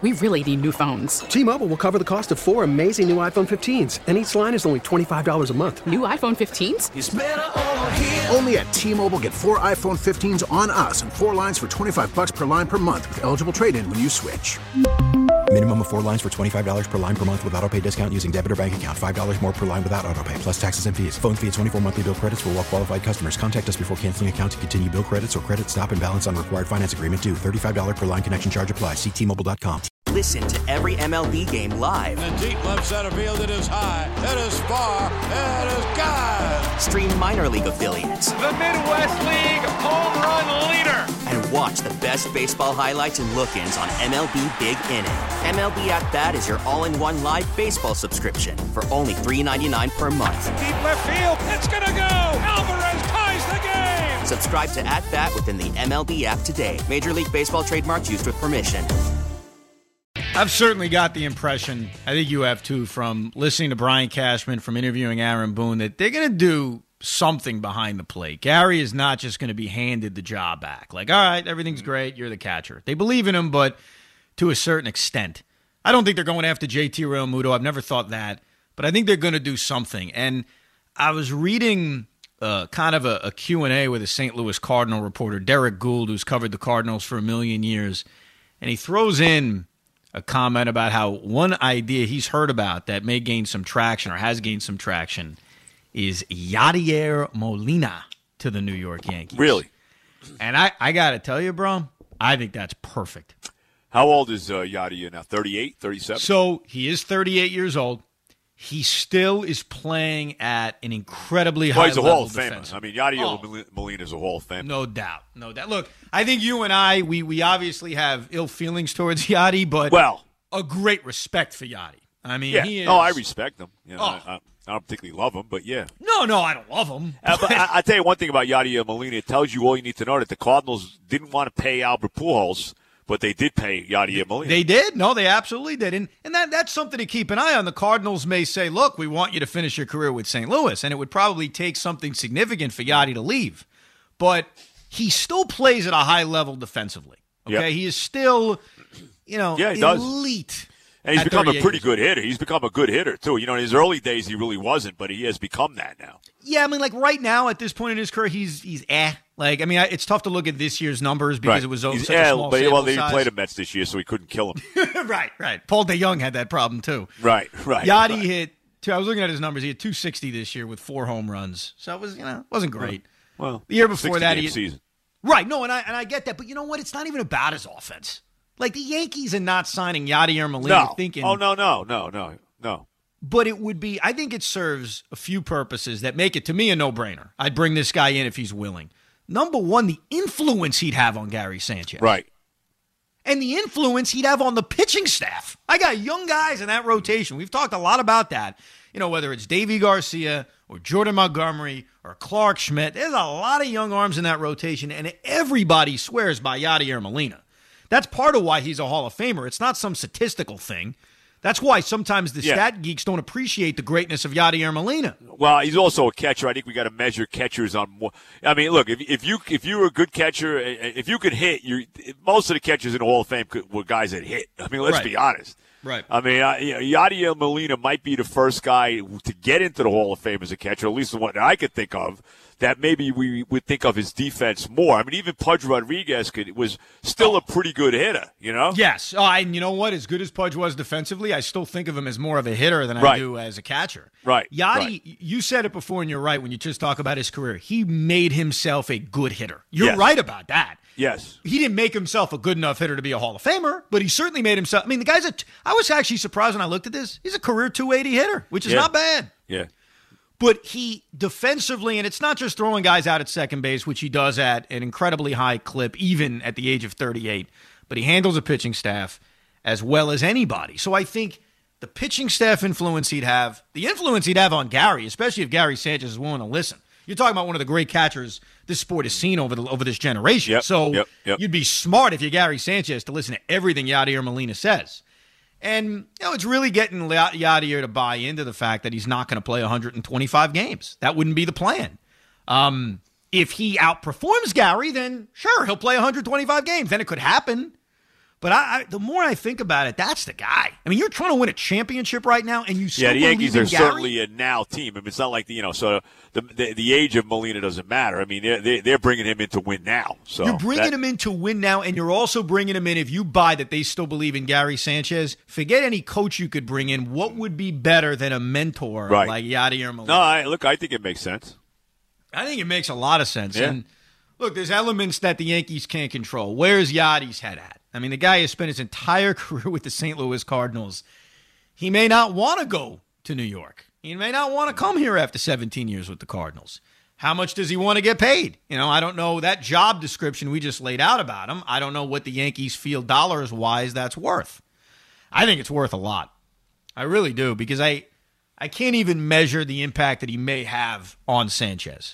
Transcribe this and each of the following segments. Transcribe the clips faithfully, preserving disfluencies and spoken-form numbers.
we really need new phones. T-Mobile will cover the cost of four amazing new iPhone fifteens, and each line is only twenty-five dollars a month. New iPhone fifteens? It's better over here. Only at T-Mobile, get four iPhone fifteens on us and four lines for twenty-five dollars per line per month with eligible trade-in when you switch. Minimum of four lines for twenty-five dollars per line per month with autopay discount using debit or bank account. five dollars more per line without autopay, plus taxes and fees. Phone fee at twenty-four monthly bill credits for well-qualified customers. Contact us before canceling account to continue bill credits or credit stop and balance on required finance agreement due. thirty-five dollars per line connection charge applies. See T Mobile dot com. Listen to every M L B game live. In the deep left center field, it is high, it is far, it is gone. Stream minor league affiliates. The Midwest League home run leader. And watch the best baseball highlights and look-ins on M L B Big Inning. M L B At Bat is your all-in-one live baseball subscription for only three dollars and ninety-nine cents per month. Deep left field, it's gonna go. Alvarez ties the game. Subscribe to At Bat within the M L B app today. Major League Baseball trademarks used with permission. I've certainly got the impression, I think you have too, from listening to Brian Cashman, from interviewing Aaron Boone, that they're going to do something behind the plate. Gary is not just going to be handed the job back. Like, all right, everything's great, you're the catcher. They believe in him, but to a certain extent. I don't think they're going after J T Realmuto. I've never thought that. But I think they're going to do something. And I was reading uh, kind of a, a Q and A with a Saint Louis Cardinal reporter, Derek Gould, who's covered the Cardinals for a million years. And he throws in a comment about how one idea he's heard about that may gain some traction or has gained some traction is Yadier Molina to the New York Yankees. Really? And I, I got to tell you, bro, I think that's perfect. How old is uh, Yadier now? thirty-eight, thirty-seven? So he is thirty-eight years old. He still is playing at an incredibly well, high he's a level Hall of Famer. I mean, Yadier oh. Molina is a Hall of Famer. No doubt. No doubt. Look, I think you and I, we we obviously have ill feelings towards Yadi, but well, a great respect for Yadi. I mean, yeah. he is. Oh, I respect him. You know, oh. I, I, I don't particularly love him, but yeah. No, no, I don't love him. uh, but I, I tell you one thing about Yadier Molina. It tells you all you need to know, that the Cardinals didn't want to pay Albert Pujols, but they did pay Yadier Molina. They did? No, they absolutely did. And, and that that's something to keep an eye on. The Cardinals may say, look, we want you to finish your career with Saint Louis, and it would probably take something significant for Yadi to leave. But he still plays at a high level defensively. Okay? Yep. He is still, you know, yeah, he elite. Does. And he's become a pretty good hitter. He's become a good hitter, too. You know, in his early days, he really wasn't, but he has become that now. Yeah, I mean, like right now, at this point in his career, he's he's eh. Like, I mean, it's tough to look at this year's numbers because right. it was such eh, a small but, sample well, they size. played the Mets this year, so he couldn't kill him. right, right. Paul DeJong had that problem, too. Right, right. Yadi right. hit, two, I was looking at his numbers, he had two sixty this year with four home runs. So it was, you know, wasn't great. Well, the year before that, he season. Right, no, and I and I get that, but you know what? It's not even about his offense. Like, the Yankees are not signing Yadier Molina no. thinking. Oh, no, no, no, no, no. But it would be, I think it serves a few purposes that make it, to me, a no-brainer. I'd bring this guy in if he's willing. Number one, the influence he'd have on Gary Sanchez. Right. And the influence he'd have on the pitching staff. I got young guys in that rotation. We've talked a lot about that. You know, whether it's Davey Garcia or Jordan Montgomery or Clark Schmidt, there's a lot of young arms in that rotation, and everybody swears by Yadier Molina. That's part of why he's a Hall of Famer. It's not some statistical thing. That's why sometimes the yeah. stat geeks don't appreciate the greatness of Yadier Molina. Well, he's also a catcher. I think we got to measure catchers on more. I mean, look, if if you if you were a good catcher, if you could hit, you most of the catchers in the Hall of Fame could, were guys that hit. I mean, let's right. be honest. Right. I mean, uh, you know, Yadier Molina might be the first guy to get into the Hall of Fame as a catcher, at least the one that I could think of, that maybe we would think of his defense more. I mean, even Pudge Rodriguez could, was still a pretty good hitter, you know? Yes. Oh, and you know what? As good as Pudge was defensively, I still think of him as more of a hitter than right. I do as a catcher. Right. Yadi, right. you said it before, and you're right when you just talk about his career. He made himself a good hitter. You're yes. right about that. Yes. He didn't make himself a good enough hitter to be a Hall of Famer, but he certainly made himself. I mean, the guy's a. I was actually surprised when I looked at this. He's a career two eighty hitter, which is yeah. not bad. Yeah. But he defensively, and it's not just throwing guys out at second base, which he does at an incredibly high clip, even at the age of thirty-eight, but he handles a pitching staff as well as anybody. So I think the pitching staff influence he'd have, the influence he'd have on Gary, especially if Gary Sanchez is willing to listen. You're talking about one of the great catchers this sport has seen over the, over this generation. Yep, so yep, yep. you'd be smart if you're Gary Sanchez to listen to everything Yadier Molina says. And, you know, it's really getting Yadier to buy into the fact that he's not going to play one hundred twenty-five games. That wouldn't be the plan. Um, if he outperforms Gary, then sure, he'll play one hundred twenty-five games. Then it could happen. But I, I, the more I think about it, that's the guy. I mean, you're trying to win a championship right now, and you still yeah, the Yankees are in Gary? certainly a now team. I mean, it's not like the, you know, so the, the the age of Molina doesn't matter. I mean, they're they're bringing him in to win now. So you're bringing that, him in to win now, and you're also bringing him in if you buy that they still believe in Gary Sanchez. Forget any coach you could bring in. What would be better than a mentor right. like Yadier Molina? No, I, look, I think it makes sense. I think it makes a lot of sense. Yeah. And look, there's elements that the Yankees can't control. Where's Yadi's head at? I mean, the guy has spent his entire career with the Saint Louis Cardinals. He may not want to go to New York. He may not want to come here after seventeen years with the Cardinals. How much does he want to get paid? You know, I don't know that job description we just laid out about him. I don't know what the Yankees feel dollars-wise that's worth. I think it's worth a lot. I really do, because I, I can't even measure the impact that he may have on Sanchez.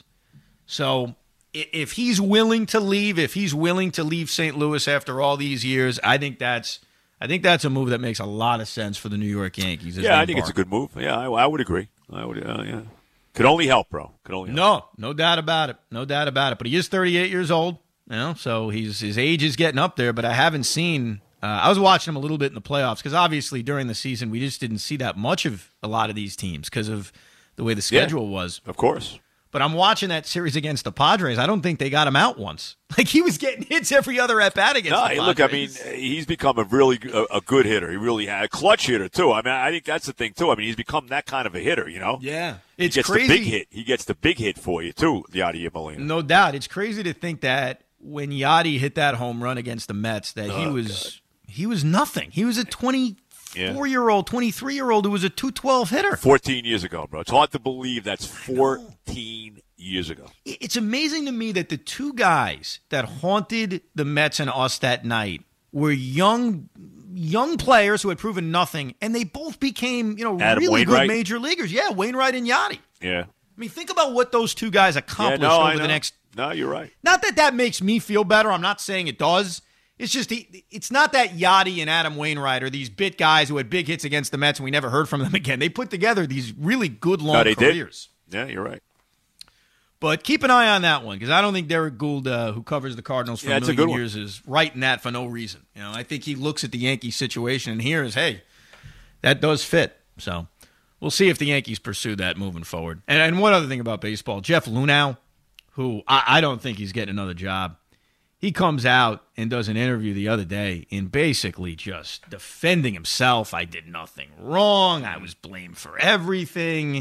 So if he's willing to leave, if he's willing to leave Saint Louis after all these years, I think that's I think that's a move that makes a lot of sense for the New York Yankees. Yeah, I think it's a good move. Yeah, I, I would agree. I would. Uh, yeah, could only help, bro. Could only help. No, no doubt about it. No doubt about it. But he is thirty-eight years old, you know, so he's his age is getting up there. But I haven't seen. Uh, I was watching him a little bit in the playoffs because obviously during the season we just didn't see that much of a lot of these teams because of the way the schedule yeah, was. Of course. But I'm watching that series against the Padres. I don't think they got him out once. Like, he was getting hits every other at-bat against no, the Padres. Look, I mean, he's become a really a, a good hitter. He really had a clutch hitter, too. I mean, I think that's the thing, too. I mean, he's become that kind of a hitter, you know? Yeah. It's he gets crazy. the big hit. He gets the big hit for you, too, Yadier Molina. No doubt. It's crazy to think that when Yadi hit that home run against the Mets, that oh, he was God. he was nothing. He was a twenty-four-year-old, twenty-three-year-old who was a two twelve hitter. fourteen years ago, bro. It's hard to believe that's fourteen years ago. It's amazing to me that the two guys that haunted the Mets and us that night were young young players who had proven nothing, and they both became, you know, Adam really Wainwright. good major leaguers. Yeah, Wainwright and Yadi. Yeah. I mean, think about what those two guys accomplished yeah, no, over the next... No, you're right. Not that that makes me feel better. I'm not saying it does. It's just, it's not that Yadi and Adam Wainwright are these bit guys who had big hits against the Mets and we never heard from them again. They put together these really good long no, they careers. Did. Yeah, you're right. But keep an eye on that one, because I don't think Derek Gould, uh, who covers the Cardinals for yeah, a million a years, is writing that for no reason. You know, I think he looks at the Yankees situation and hears, hey, that does fit. So we'll see if the Yankees pursue that moving forward. And, and one other thing about baseball, Jeff Luhnow, who I, I don't think he's getting another job, he comes out and does an interview the other day in basically just defending himself. I did nothing wrong. I was blamed for everything.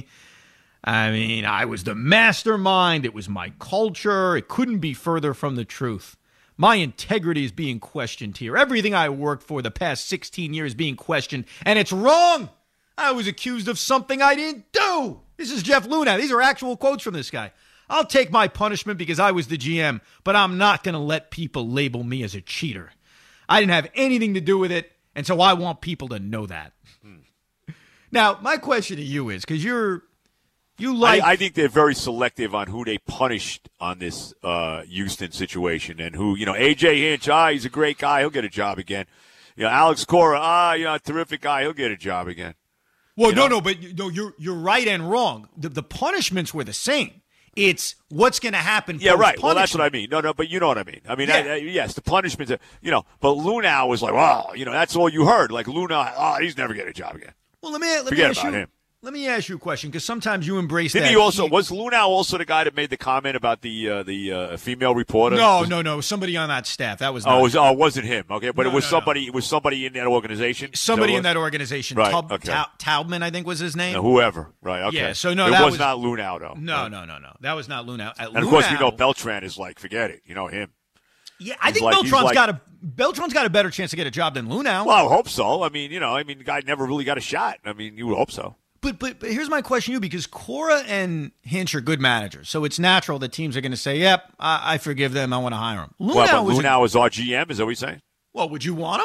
I mean, I was the mastermind. It was my culture. It couldn't be further from the truth. My integrity is being questioned here. Everything I worked for the past sixteen years is being questioned, and it's wrong. I was accused of something I didn't do. This is Jeff Luhnow. These are actual quotes from this guy. I'll take my punishment because I was the G M, but I'm not going to let people label me as a cheater. I didn't have anything to do with it, and so I want people to know that. Hmm. Now, my question to you is, because you're You like? I, I think they're very selective on who they punished on this uh, Houston situation, and who, you know, A J Hinch, ah, he's a great guy, he'll get a job again. You know, Alex Cora, ah, you know, terrific guy, he'll get a job again. Well, you no, know? no, but no, you're you're right and wrong. The, the punishments were the same. It's what's going to happen. Yeah, right. Well, that's what I mean. No, no, but you know what I mean. I mean, yeah. I, I, yes, the punishments, are, you know, but Luhnow was like, wow, you know, that's all you heard. Like, Luhnow, oh, he's never getting a job again. Well, let me, let Forget me ask about you. him. Let me ask you a question, because sometimes you embrace Didn't that. he also, he, was Luhnow also the guy that made the comment about the uh, the uh, female reporter? No, was, no, no. Somebody on that staff. That was not Oh, it, was, oh, it wasn't him. Okay, but no, it was no, somebody no. It was somebody in that organization? Somebody so in that organization. Right, Taub, okay. Ta- Taubman, I think was his name. No, whoever. Right, okay. Yeah, so no, it that was, was not Luhnow, though. No, right? no, no, no. That was not Luhnow. At And, of Luhnow, course, we know Beltran is like, forget it. You know him. Yeah, I He's think like, Beltran's like, got a Beltran's got a better chance to get a job than Luhnow. Well, I hope so. I mean, you know, I mean, the guy never really got a shot. I mean, you would hope so. But, but but here's my question to you, because Cora and Hinch are good managers, so it's natural that teams are going to say, "Yep, I, I forgive them. I want to hire them." Luhnow well, but was Luhnow a, is our G M. Is that what you're saying? Well, would you want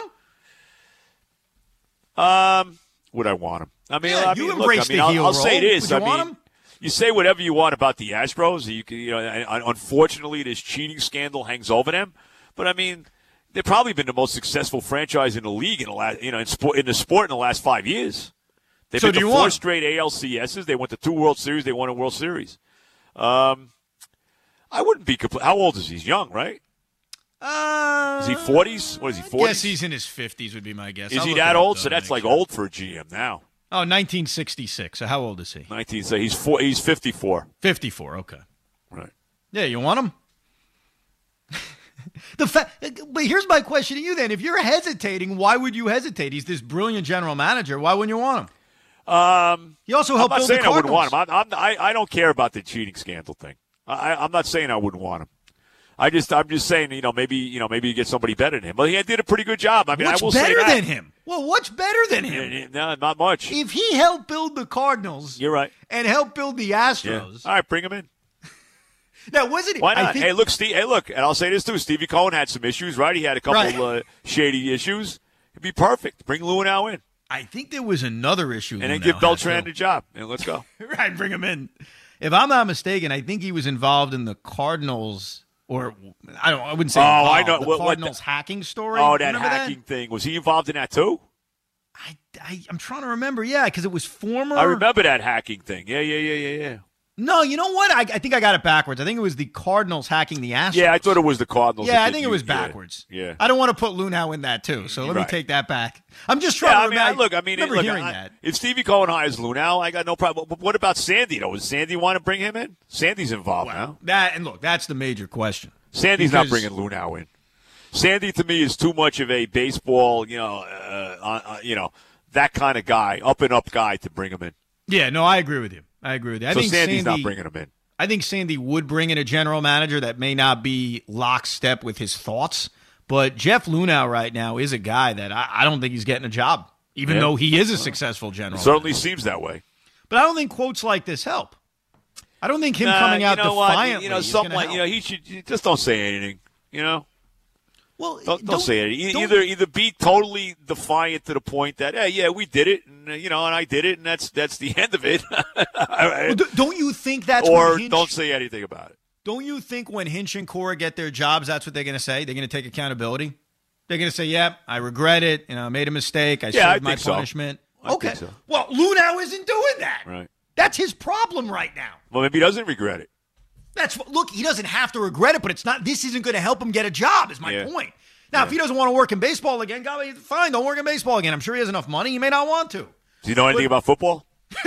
him? Um, would I want him? I mean, Yeah, I you mean, embrace look, I mean, the I'll, heel I'll say role. this. Would you I want mean, him? you say whatever you want about the Astros. You, can, you know, unfortunately, this cheating scandal hangs over them. But I mean, they've probably been the most successful franchise in the league in the last, you know, in sport in the sport in the last five years. They've So been do to you four want- straight A L C S's. They went to two World Series. They won a World Series. Um, I wouldn't be compl- How old is he? He's young, right? Uh, is he forties? What is he, forties? Yes, he's in his fifties would be my guess. Is I'll he look that it up, old? though, So that's like sure. old for a G M now. Oh, nineteen sixty-six. So how old is he? nineteen, so he's four, he's fifty-four. fifty-four, okay. Right. Yeah, you want him? the fa- But here's my question to you then. If you're hesitating, why would you hesitate? He's this brilliant general manager. Why wouldn't you want him? Um, he also helped I'm not build the saying I wouldn't Cardinals. want him. I'm, I'm, I, I don't care about the cheating scandal thing. I, I'm not saying I wouldn't want him. I just, I'm just saying, you know, maybe, you know, maybe you get somebody better than him. But he did a pretty good job. I mean, what's I will better say that. than him? Well, what's better than him? No, not much. If he helped build the Cardinals, you're right, and helped build the Astros, yeah. All right, bring him in. Now, wasn't it? Why not? I think, hey, look, Steve. Hey, look, and I'll say this too. Stevie Cohen had some issues, right? He had a couple right. uh, shady issues. It'd be perfect. Bring Luhnow in. I think there was another issue, and then Luhnow give Beltran had, the job, and let's go. Right, bring him in. If I'm not mistaken, I think he was involved in the Cardinals. Or I don't. I wouldn't say. Oh, involved. I know. The what, Cardinals what the, hacking story. Oh, that Remember hacking that? thing. Was he involved in that too? I, I I'm trying to remember. Yeah, because it was former. I remember that hacking thing. Yeah, yeah, yeah, yeah, yeah. No, you know what? I, I think I got it backwards. I think it was the Cardinals hacking the Astros. Yeah, I thought it was the Cardinals. Yeah, I did think you, it was yeah, backwards. Yeah. I don't want to put Luhnow in that too. So let right. me take that back. I'm just trying yeah, to I mean, remember. I, look, I mean, remember look, hearing I, that. If Stevie Cohen hires Luhnow, I got no problem. But what about Sandy though? Does Sandy want to bring him in? Sandy's involved Well, now. That and look, that's the major question. Sandy's because, not bringing Luhnow in. Sandy to me is too much of a baseball, you know, uh, uh, you know, that kind of guy, up and up guy to bring him in. Yeah, no, I agree with you. I agree with you. I so think Sandy's Sandy, not bringing him in. I think Sandy would bring in a general manager that may not be lockstep with his thoughts, but Jeff Luhnow right now is a guy that I, I don't think he's getting a job, even yeah. though he is a successful general It certainly manager. seems that way. But I don't think quotes like this help. I don't think him nah, coming out you know defiantly what? You know, is something gonna like help. you know, he should just don't say anything. You know. Well, don't, don't, don't say it. E- don't- Either either be totally defiant to the point that, hey, yeah, we did it, and uh, you know, and I did it, and that's that's the end of it. Well, d- don't you think that's or when Hinch, don't say anything about it. Don't you think when Hinch and Cora get their jobs, that's what they're going to say? They're going to take accountability. They're going to say, "Yep, I regret it. You know, I made a mistake. I Yeah, I served my think so. punishment." I okay. think so. Well, Luhnow isn't doing that. Right. That's his problem right now. Well, maybe he doesn't regret it. That's look. He doesn't have to regret it, but it's not. This isn't going to help him get a job. Is my Yeah. point. Now, Yeah. if he doesn't want to work in baseball again, God, fine, don't work in baseball again. I'm sure he has enough money. He may not want to. Do you know anything But- about football?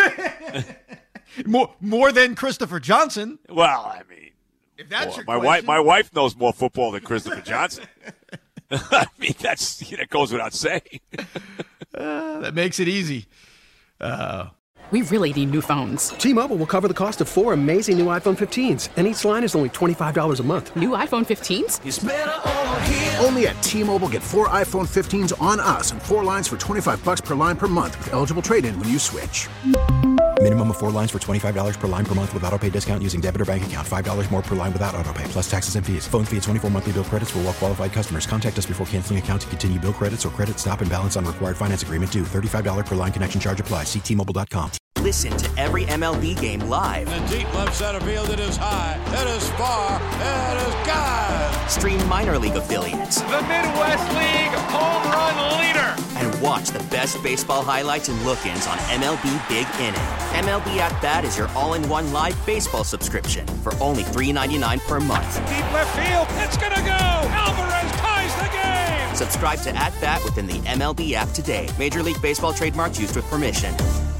More, more than Christopher Johnson. Well, I mean, If that's boy, your my question. wife, my wife knows more football than Christopher Johnson. I mean, that's that goes without saying. Uh, that makes it easy. Uh, We really need new phones. T-Mobile will cover the cost of four amazing new iPhone fifteens, and each line is only twenty-five dollars a month. New iPhone fifteens? It's better over here. Only at T-Mobile, get four iPhone fifteens on us and four lines for twenty-five bucks per line per month with eligible trade-in when you switch. Minimum of four lines for twenty-five dollars per line per month with autopay discount using debit or bank account. five dollars more per line without autopay, plus taxes and fees. Phone fee at twenty-four monthly bill credits for well-qualified customers. Contact us before canceling account to continue bill credits or credit stop and balance on required finance agreement due. thirty-five dollars per line connection charge applies. See T Mobile dot com. Listen to every M L B game live. In the deep left center field, it is high, it is far, it is God. Stream minor league affiliates. The Midwest League home run leader. And watch the best baseball highlights and look-ins on M L B Big Inning. M L B At Bat is your all-in-one live baseball subscription for only three dollars and ninety-nine cents per month. Deep left field. It's going to go. Alvarez ties the game. Subscribe to At Bat within the M L B app today. Major League Baseball trademarks used with permission.